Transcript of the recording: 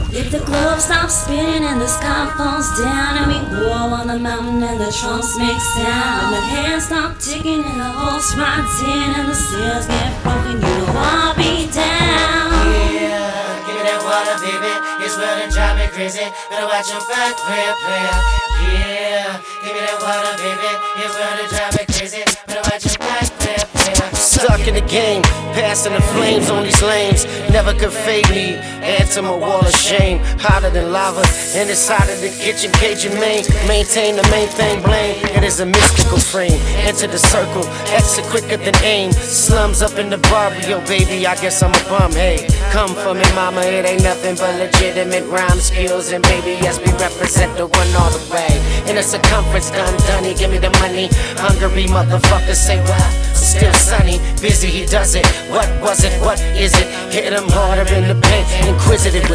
If the globe stops spinning and the sky falls down, and we go on the mountain and the trunks make sound, and the hands stop ticking and the horse rides in and the sails get broken, you know I'll be down. Yeah, give me that water, baby. It's well to drive me crazy. Better watch your back, player, player. Yeah, give me that water, baby. It's well to drive me crazy. Better watch your back, player, player. Stuck in the game, passing the flames on these lanes. Never could fade me, add to my wall of shame. Hotter than lava, and inside of the kitchen cage and maintain the main thing, blame. It is a mystical frame, enter the circle, exit quicker than aim. Slums up in the barrio, baby, I guess I'm a bum, hey. Come for me, mama, it ain't nothing but legitimate rhyme skills. And baby, yes, we represent the one all the way. In a circumference, done, dunny, give me the money. Hungry motherfuckers say, wow, still sunny. Busy, he does it, what was it, what is it? Hit him harder in the paint, inquisitive with